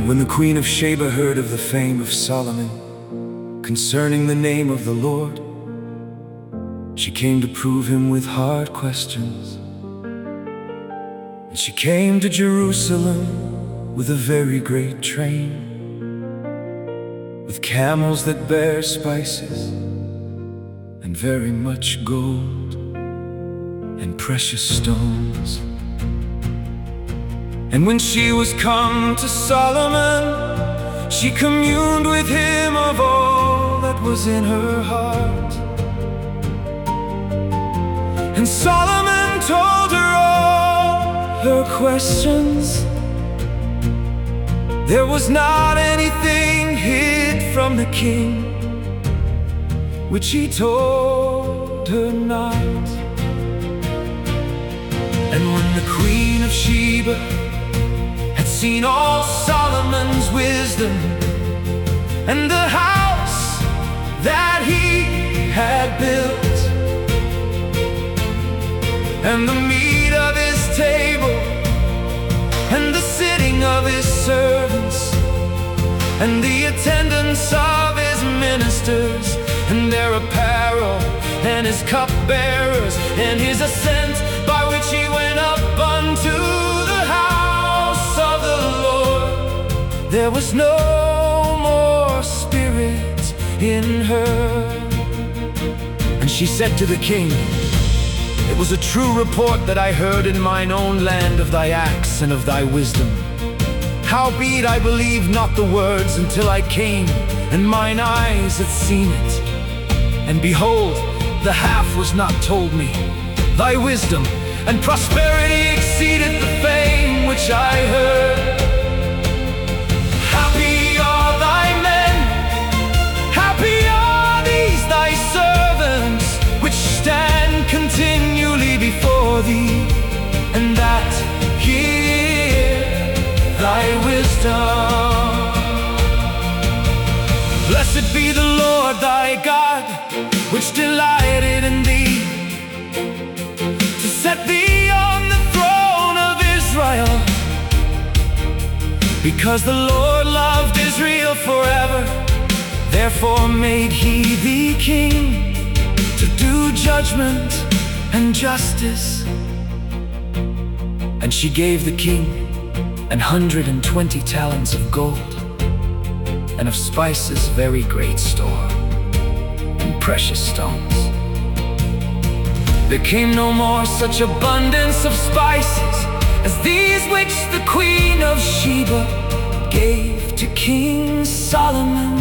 When the Queen of Sheba heard of the fame of Solomon concerning the name of the Lord, she came to prove him with hard questions. And she came to Jerusalem with a very great train, with camels that bear spices, and very much gold and precious stones. And when she was come to Solomon, she communed with him of all that was in her heart. And Solomon told her all her questions. There was not anything hid from the king which he told her not. And when the Queen of Sheba had seen all Solomon's wisdom, and the house that he had built, and the meat of his table, and the sitting of his servants, and the attendance of his ministers, and their apparel, and his cupbearers, and his ascent by which he went up unto the house of the Lord, there was no more spirit in her. And she said to the king, it was a true report that I heard in mine own land of thy acts and of thy wisdom. Howbeit I believed not the words until I came, and mine eyes had seen it. And behold, the half was not told me. Thy wisdom and prosperity exceeded the fame which I heard. Happy are thy men, happy are these thy servants, which stand continually before thee, and that hear thy wisdom. Blessed be the Lord thy God, which delighted in thee, to set thee on the throne of Israel. Because the Lord loved Israel forever, therefore made he thee king, to do judgment and justice. And she gave the king 120 talents of gold, and of spices very great store, and precious stones. There came no more such abundance of spices as these which the Queen of Sheba gave to King Solomon.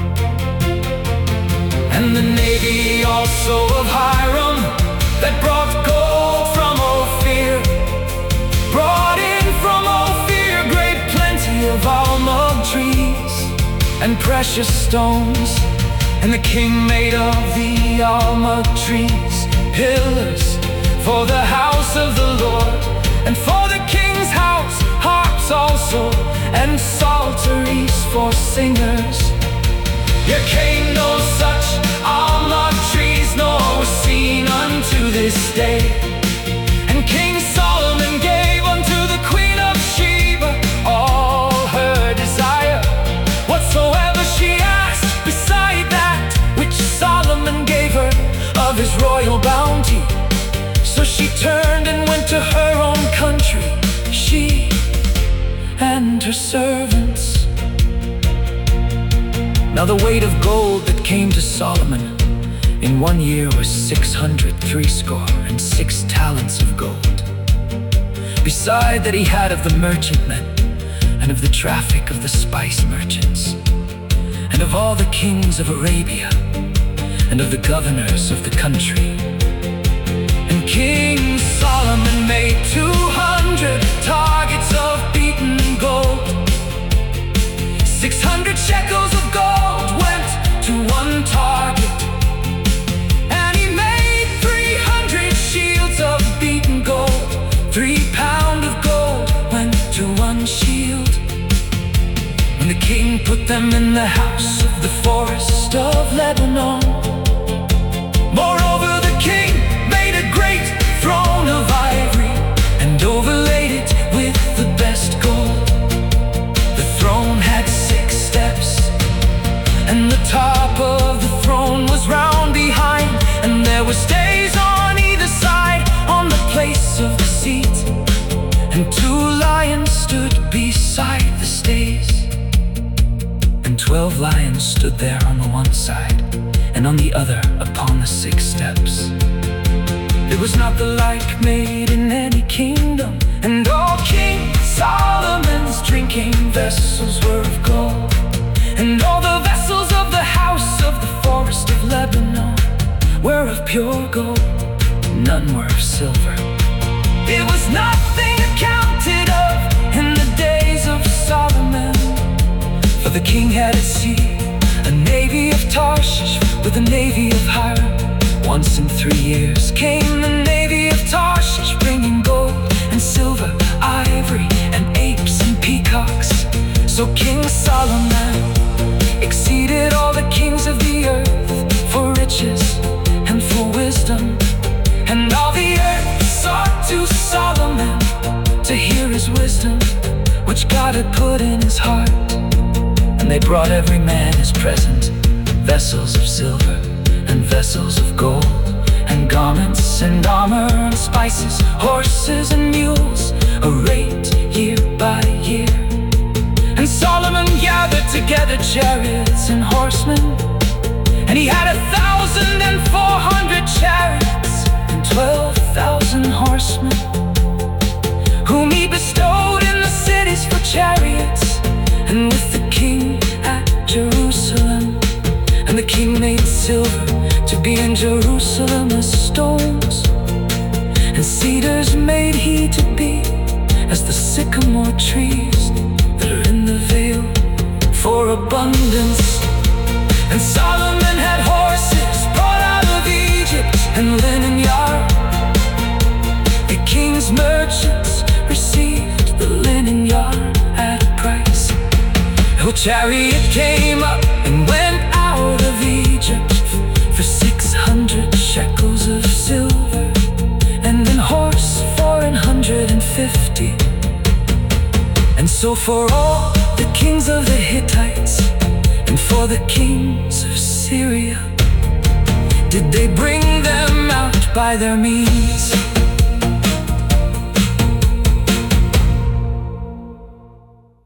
And the navy also of Hiram, that brought gold from Ophir, brought in from Ophir great plenty of almug trees and precious stones. And the king made of the almug trees pillars for the house of the Lord, and for the king's house harps also, and psalteries for singers. Yet came no such almug trees, nor was seen unto this day. And King Solomon gave unto the Queen of Sheba all her desire, whatsoever she asked, beside that which Solomon gave her of his royal bounty. So she turned and went to her own country, she and her servants. Now the weight of gold that came to Solomon in 1 year was 666 talents of gold, beside that he had of the merchantmen, and of the traffic of the spice merchants, and of all the kings of Arabia, and of the governors of the country. And King Solomon made 200 targets of beaten gold. 600 shekels of gold went to one target, and he made 300 shields of beaten gold. 3 pounds of gold went to one shield. When the king put them in the house of the forest of Lebanon. Moreover, the king made a great throne of ivory, and overlaid it with the best gold. The throne and on the other upon the 6 steps. There was not the like made in any kingdom, and all King Solomon's drinking vessels were of gold, and all the vessels of the house of the forest of Lebanon were of pure gold, none were of silver. It was nothing accounted of in the days of Solomon, for the king had at sea a navy of Tarshish with a navy of Hiram. Once in 3 years came the navy of Tarshish, bringing gold and silver, ivory and apes and peacocks. So King Solomon exceeded all the kings of the earth for riches and for wisdom. And all the earth sought to Solomon to hear his wisdom, which God had put in his heart. And they brought every man his present, vessels of silver and vessels of gold, and garments and armor and spices, horses and mules, arrayed year by year. And Solomon gathered together chariots and horsemen, and he had 1,400 chariots and 12,000 horsemen, whom he bestowed in the cities for chariots, and with the king at Jerusalem. And the king made silver to be in Jerusalem as stones, and cedars made he to be as the sycamore trees that are in the vale for abundance. And Solomon had horses brought out of Egypt and linen yard. The king's merchants received the linen yard at a price. A chariot came up and went out of Egypt for 600 shekels of silver, and an horse for 150. And so for all the kings of the Hittites and for the kings of Syria did they bring them out by their means.